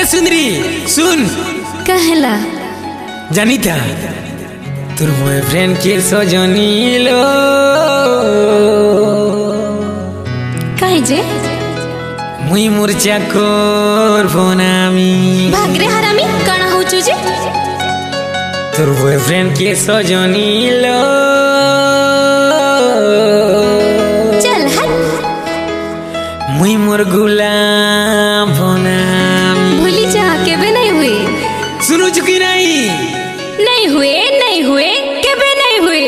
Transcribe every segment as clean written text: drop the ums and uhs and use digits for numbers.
सुंदरी सुन कहला जानी था তোর বয়ফ্রেন্ড কে সজনিল काहे जे মুই মূর্ছা করব না আমি भागरे हरामी काना होचु जे তোর বয়ফ্রেন্ড কে সজনিল चल हट মুই মোর गुलाम बनामी भूली जा के भी नहीं हुए सुनो चुकी नहीं नहीं हुए के भी नहीं हुए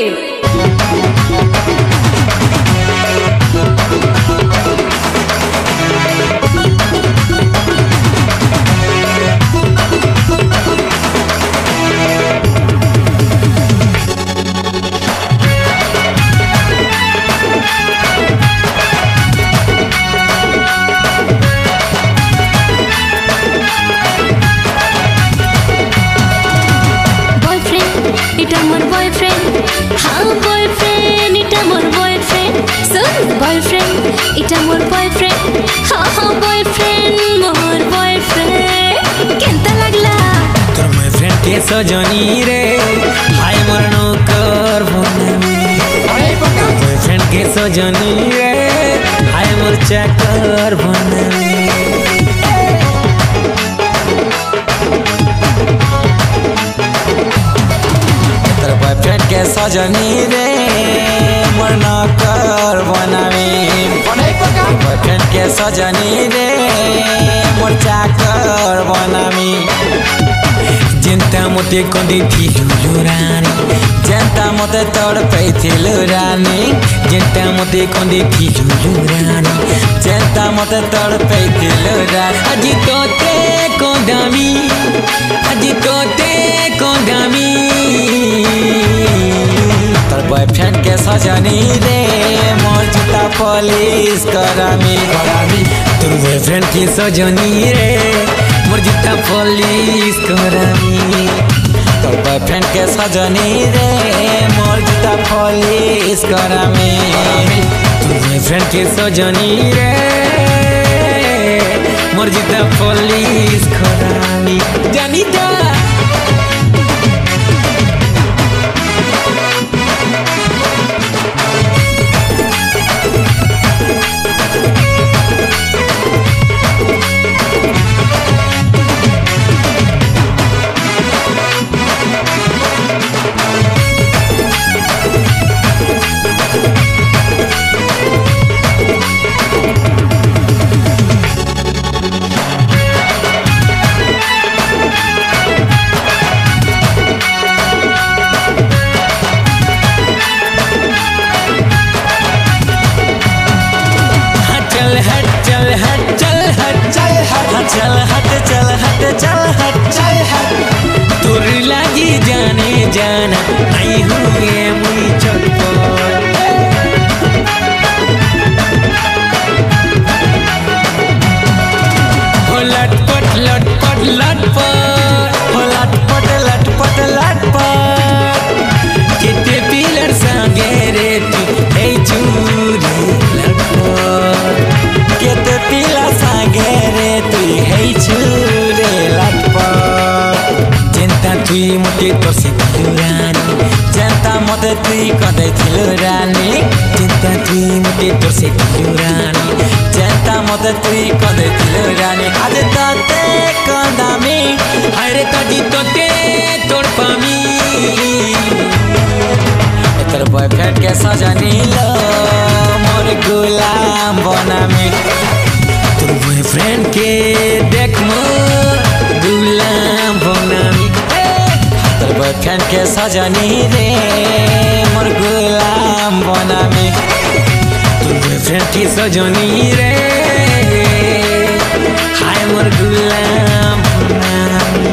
এটা মোর বয়ফ্রেন্ড হ্যাঁ বয়ফ্রেন্ড এটা মোর বয়ফ্রেন্ড শুন বয়ফ্রেন্ড এটা মোর বয়ফ্রেন্ড হ্যাঁ বয়ফ্রেন্ড মোর বয়ফ্রেন্ড কেনতা লাগলা তোর বয়ফ্রেন্ড কে সজনি রে হাই মোর নৌকর বনামি বয়ফ্রেন্ড কে সজনি রে হাই মোর চাকর বনামি बॉयफ्रेंड के सजनी रे मोर नौकर बनावी बॉयफ्रेंड के सजनी रे मोर चाकर बनावी जिंता मोते कोंदी थिलु रानी जिंता मोते तोड़ पैथिलु रानी जिंता मोते कोंदी थिलु रानी जिंता मोते तोड़ पैथिलु रानी अजी तोते कोंदामी अजी तोते कोंदामी तोर बॉयफ्रेंड के सजनी रे मोर जूता पॉलिश करामी तोर बॉयफ्रेंड के सजनी रे मोर जूता पॉलिश करामी तोर बॉयफ्रेंड के सजनी रे मोर जूता पॉलिश करामी तोर बॉयफ्रेंड के सजनी रे मोर जूता पॉलिश करामी जानी था तोरी लागी जाने जाना नहीं हुए मुई चटपट हो लटपट लटपट लटपट हो लटपट लटपट लटपट कितने पिलर संगे रे तू हे चूरी लटपट कितने पिलर संगे रे तू हे चूरी लटपट चिंता तुई मोटे तोर से रानी चिंता मोटे तुई कदे थिलु रानी चिंता तुई मोटे तोर से रानी चिंता मोटे तुई कदे थिलु रानी आज तते कंदामी हरे तजी तोते तोड़ पामी तोर बॉयफ्रेंड के सजनी लो मोर गुलाम बनामी तोर बॉयफ्रेंड के देख मोर गुलाम बनामी तोर बॉयफ्रेंड के सजनी रे मोर गुलाम बनामी तोर बॉयफ्रेंड की सजनी रे हाय मोर गुलाम बनामी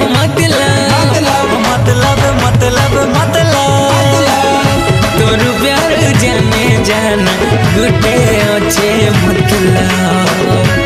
मतलब मतलब मतलब मतलब तोर प्यार जाने जाना गुटे अच्छे मतलब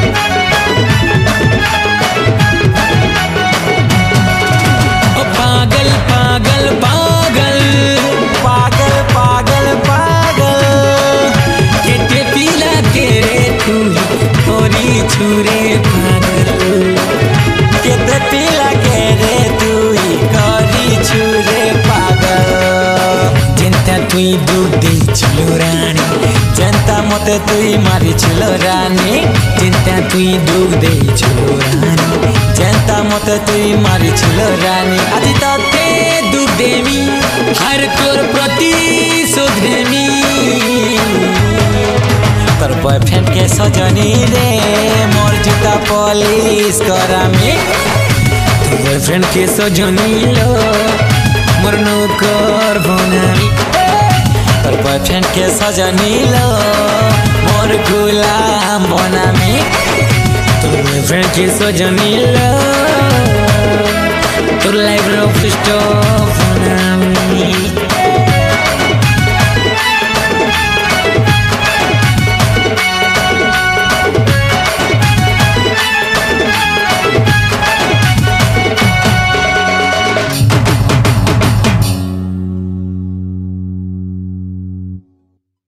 पागल पागल पागल पागल पागल पागल केटे पीला के रे तू होरी छुरे पागल केटे पीला के रे तू होरी छुरे पागल जनता तुई दूध दे छिलो रानी जनता मते तुई मारी छिलो रानी जनता तुई दूध दे छिलो रानी जनता मते तुई मारी छिलो रानी আজি तते दूध देमी हर तोर प्रतिशोध देमी तोर बॉयफ्रेंड के सजनी रे मोर जूता पॉलिश करामी तोर बॉयफ्रेंड के सजनी लो मोर नौकर बनामी तोर बॉयफ्रेंड के सजनी लो मोर गुलाम बनामी तोर बॉयफ्रेंड के सजनी लो तोर लाइफ रो फिस्टो बनामी